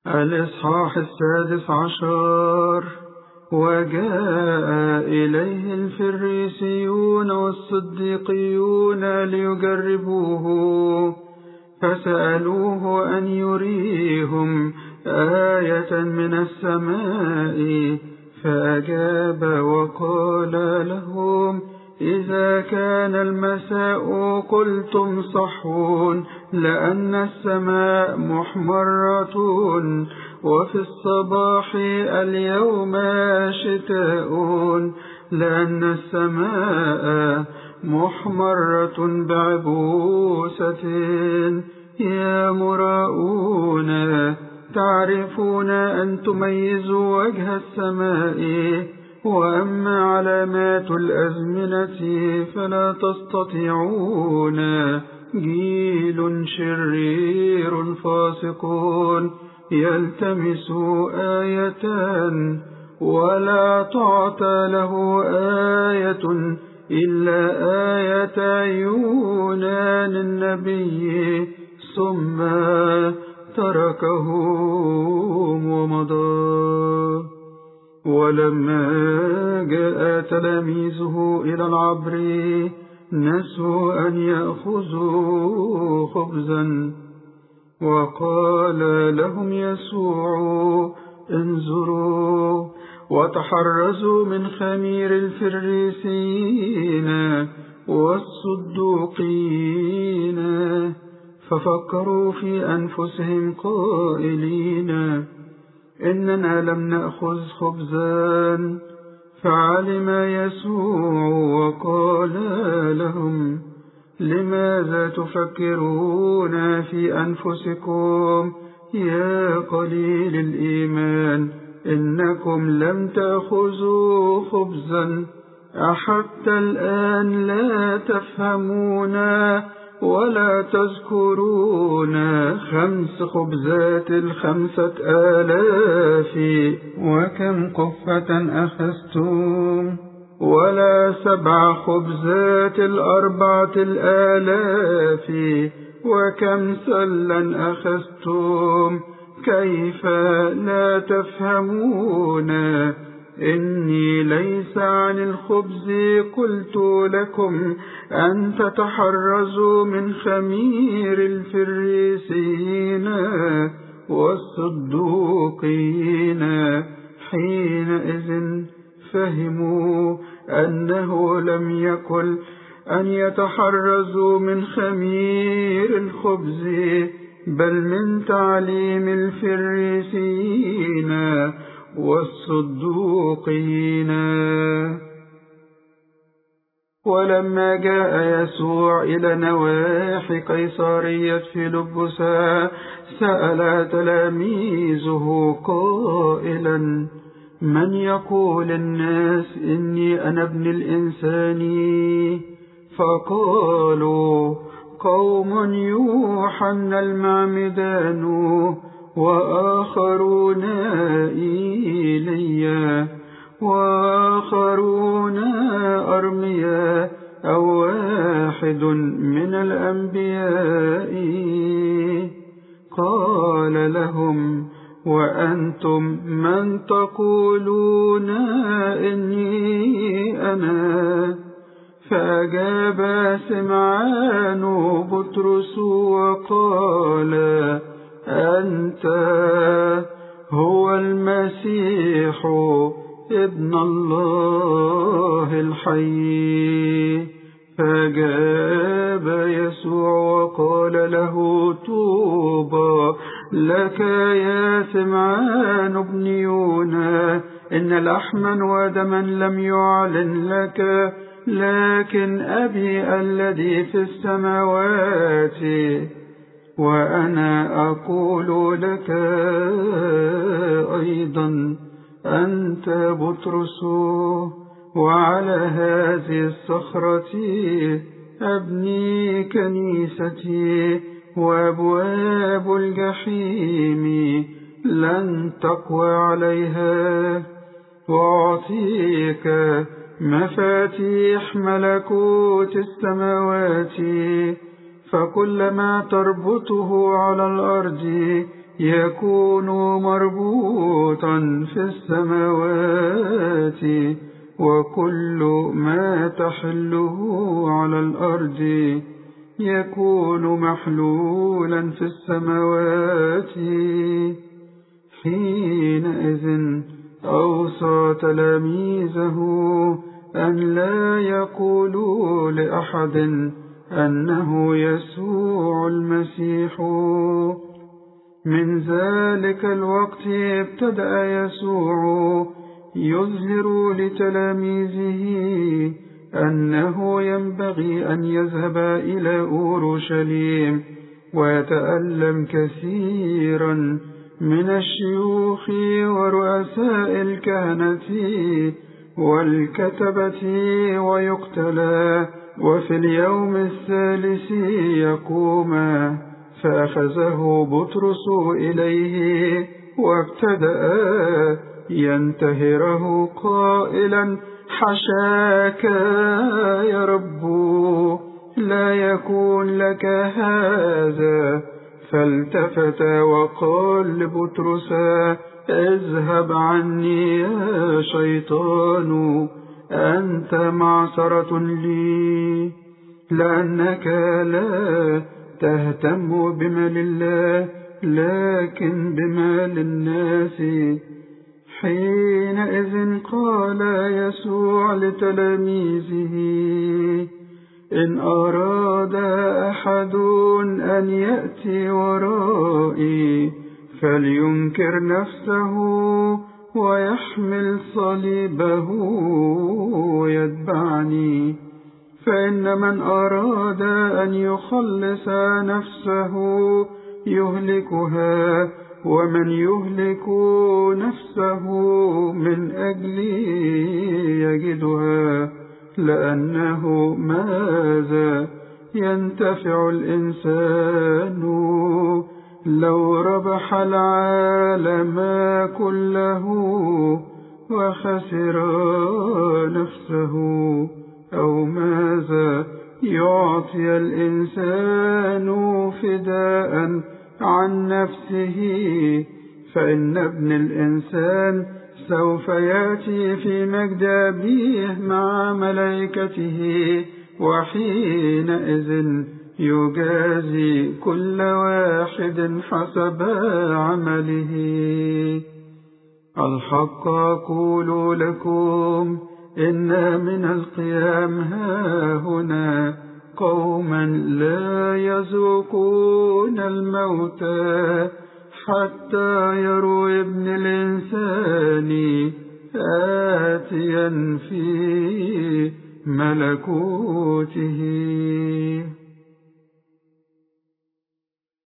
الإصحاح 16. وجاء إليه الفريسيون والصديقيون ليجربوه، فسألوه أن يريهم آية من السماء، فأجاب وقال لهم: إذا كان المساء قلتم صحون، لأن السماء محمرة، وفي الصباح اليوم شتاء، لأن السماء محمرة بعبوسة. يا مراؤون، تعرفون أن تميزوا وجه السماء، وأما علامات الأزمنة فلا تستطيعون. جيل شرير فاسق يلتمس آية، ولا تعطى له آية إلا آية يونان النبي، ثم تركهم ومضى. ولما جاء تلاميذه إلى العبر، نسوا أن يأخذوا خبزا، وقال لهم يسوع: انظروا وتحرزوا من خمير الفريسيين والصدوقيين. ففكروا في أنفسهم قائلين: إننا لم نأخذ خبزا. فعلم يسوع وقال لهم: لماذا تفكرون في أنفسكم يا قليل الإيمان؟ إنكم لم تأخذوا خبزا. أحتى الآن لا تفهمون ولا تذكرون 5 خبزات 5,000 وكم قفة أخذتم؟ ولا 7 خبزات 4,000 وكم سلا أخذتم؟ كيف لا تفهمون؟ إني ليس عن الخبز قلت لكم أن تتحرزوا من خمير الفريسيين والصدوقيين. حينئذ فهموا أنه لم يقل أن يتحرزوا من خمير الخبز، بل من تعليم الفريسيين والصدوقيين. ولما جاء يسوع إلى نواحي قيصرية فيلبس، سأل تلاميذه قائلا: من يقول الناس إني أنا ابن الإنسان؟ فقالوا: قوم يوحنا المعمدان، وآخرون إيليا، وآخرون أرميا، أو واحد من الأنبياء. قال لهم: وأنتم من تقولون إني أنا؟ فأجاب سمعان بطرس وقال: أنت هو المسيح ابن الله الحي. فأجاب يسوع وقال له: طوبى لك يا سمعان ابن يونا، إن لحما ودما لم يعلن لك، لكن أبي الذي في السماوات. وأنا أقول لك أيضا: أنت بطرس، وعلى هذه الصخرة أبني كنيستي، وأبواب الجحيم لن تقوى عليها. وأعطيك مفاتيح ملكوت السماوات، فكل ما تربطه على الأرض يكون مربوطا في السماوات، وكل ما تحله على الأرض يكون محلولا في السماوات. حينئذ أوصى تلاميذه أن لا يقولوا لأحد أنه يسوع المسيح. من ذلك الوقت ابتدأ يسوع يظهر لتلاميذه أنه ينبغي أن يذهب إلى أورشليم ويتألم كثيرا من الشيوخ ورؤساء الكهنة والكتبة ويقتلى، وفي اليوم الثالث يقوم. فأخذه بطرس إليه وابتدأ ينتهره قائلا: حشاك يا رب، لا يكون لك هذا. فالتفت وقال لبطرس: اذهب عني يا شيطان، أنت معصرة لي، لأنك لا تهتم بمال الله لكن بمال الناس. حينئذ قال يسوع لتلاميذه: إن أراد أحد أن يأتي ورائي فلينكر نفسه ويحمل صليبه ويتبعني. فإن من أراد أن يخلص نفسه يهلكها، ومن يهلك نفسه من أجلي يجدها. لأنه ماذا ينتفع الإنسان لو ربح العالم كله وخسر نفسه؟ أو ماذا يعطي الإنسان فداء عن نفسه؟ فإن ابن الإنسان سوف يأتي في مجد أبيه مع ملائكته، وحينئذ يجازي كل واحد حسب عمله. الحق أقول لكم إن من القيام هاهنا قوما لا يذوقون الموت حتى يروا ابن الإنسان آتيا في ملكوته.